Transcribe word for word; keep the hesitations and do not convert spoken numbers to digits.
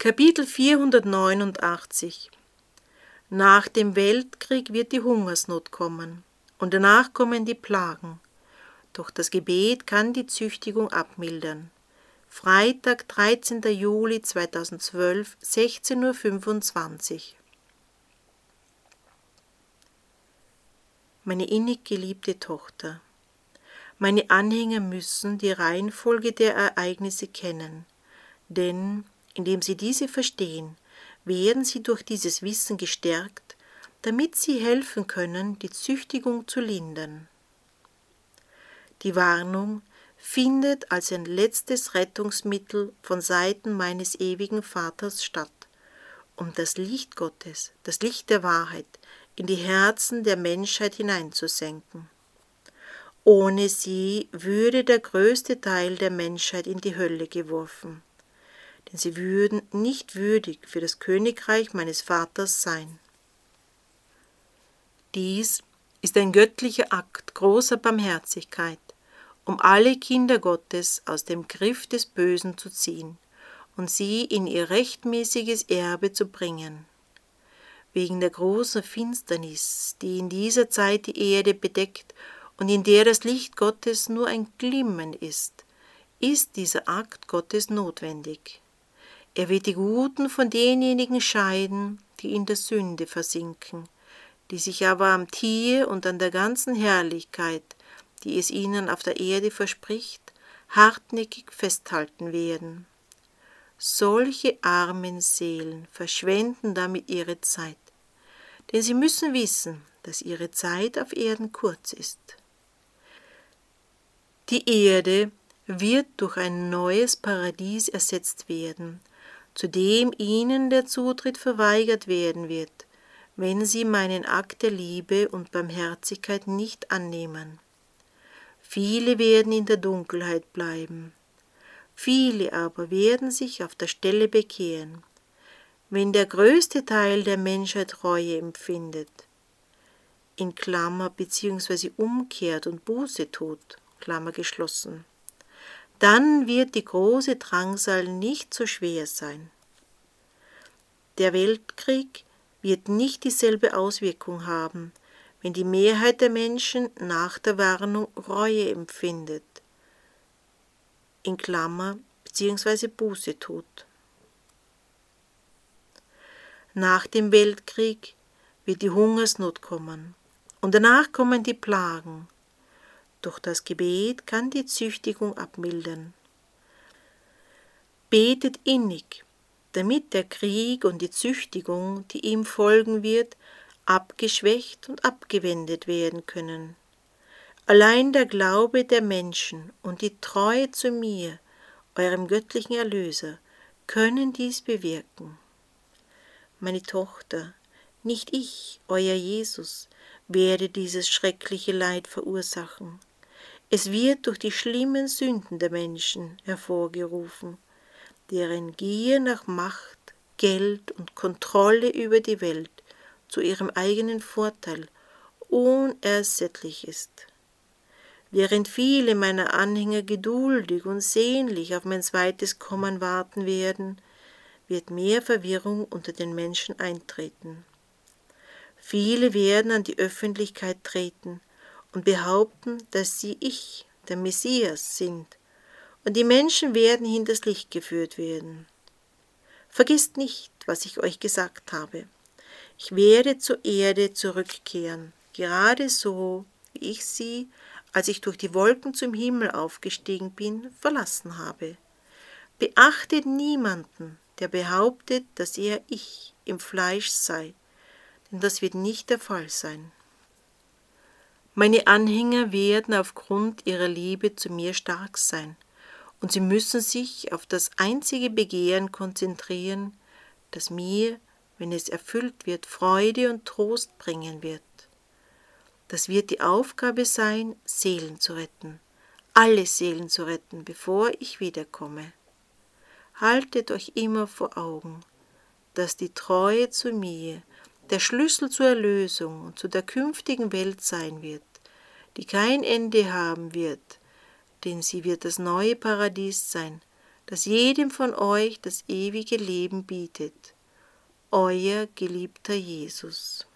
Kapitel vierhundertneunundachtzig. Nach dem Weltkrieg wird die Hungersnot kommen, und danach kommen die Plagen. Doch das Gebet kann die Züchtigung abmildern. Freitag, dreizehnter Juli zweitausendzwölf, sechzehn Uhr fünfundzwanzig. Meine innig geliebte Tochter, meine Anhänger müssen die Reihenfolge der Ereignisse kennen, denn indem sie diese verstehen, werden sie durch dieses Wissen gestärkt, damit sie helfen können, die Züchtigung zu lindern. Die Warnung findet als ein letztes Rettungsmittel von Seiten meines ewigen Vaters statt, um das Licht Gottes, das Licht der Wahrheit, in die Herzen der Menschheit hineinzusenken. Ohne sie würde der größte Teil der Menschheit in die Hölle geworfen, denn sie würden nicht würdig für das Königreich meines Vaters sein. Dies ist ein göttlicher Akt großer Barmherzigkeit, um alle Kinder Gottes aus dem Griff des Bösen zu ziehen und sie in ihr rechtmäßiges Erbe zu bringen. Wegen der großen Finsternis, die in dieser Zeit die Erde bedeckt und in der das Licht Gottes nur ein Glimmen ist, ist dieser Akt Gottes notwendig. Er wird die Guten von denjenigen scheiden, die in der Sünde versinken, die sich aber am Tier und an der ganzen Herrlichkeit, die es ihnen auf der Erde verspricht, hartnäckig festhalten werden. Solche armen Seelen verschwenden damit ihre Zeit, denn sie müssen wissen, dass ihre Zeit auf Erden kurz ist. Die Erde wird durch ein neues Paradies ersetzt werden, zu dem ihnen der Zutritt verweigert werden wird, wenn sie meinen Akt der Liebe und Barmherzigkeit nicht annehmen. Viele werden in der Dunkelheit bleiben, viele aber werden sich auf der Stelle bekehren, wenn der größte Teil der Menschheit Reue empfindet, in Klammer beziehungsweise umkehrt und Buße tut, Klammer geschlossen. Dann wird die große Drangsal nicht so schwer sein. Der Weltkrieg wird nicht dieselbe Auswirkung haben, wenn die Mehrheit der Menschen nach der Warnung Reue empfindet, in Klammer beziehungsweise Buße tut. Nach dem Weltkrieg wird die Hungersnot kommen und danach kommen die Plagen. Doch das Gebet kann die Züchtigung abmildern. Betet innig, damit der Krieg und die Züchtigung, die ihm folgen wird, abgeschwächt und abgewendet werden können. Allein der Glaube der Menschen und die Treue zu mir, eurem göttlichen Erlöser, können dies bewirken. Meine Tochter, nicht ich, euer Jesus, werde dieses schreckliche Leid verursachen. Es wird durch die schlimmen Sünden der Menschen hervorgerufen, deren Gier nach Macht, Geld und Kontrolle über die Welt zu ihrem eigenen Vorteil unersättlich ist. Während viele meiner Anhänger geduldig und sehnlich auf mein zweites Kommen warten werden, wird mehr Verwirrung unter den Menschen eintreten. Viele werden an die Öffentlichkeit treten und behaupten, dass sie ich, der Messias, sind, und die Menschen werden hinters Licht geführt werden. Vergisst nicht, was ich euch gesagt habe. Ich werde zur Erde zurückkehren, gerade so, wie ich sie, als ich durch die Wolken zum Himmel aufgestiegen bin, verlassen habe. Beachtet niemanden, der behauptet, dass er ich im Fleisch sei, denn das wird nicht der Fall sein. Meine Anhänger werden aufgrund ihrer Liebe zu mir stark sein, und sie müssen sich auf das einzige Begehren konzentrieren, das mir, wenn es erfüllt wird, Freude und Trost bringen wird. Das wird die Aufgabe sein, Seelen zu retten, alle Seelen zu retten, bevor ich wiederkomme. Haltet euch immer vor Augen, dass die Treue zu mir der Schlüssel zur Erlösung und zu der künftigen Welt sein wird, die kein Ende haben wird, denn sie wird das neue Paradies sein, das jedem von euch das ewige Leben bietet. Euer geliebter Jesus.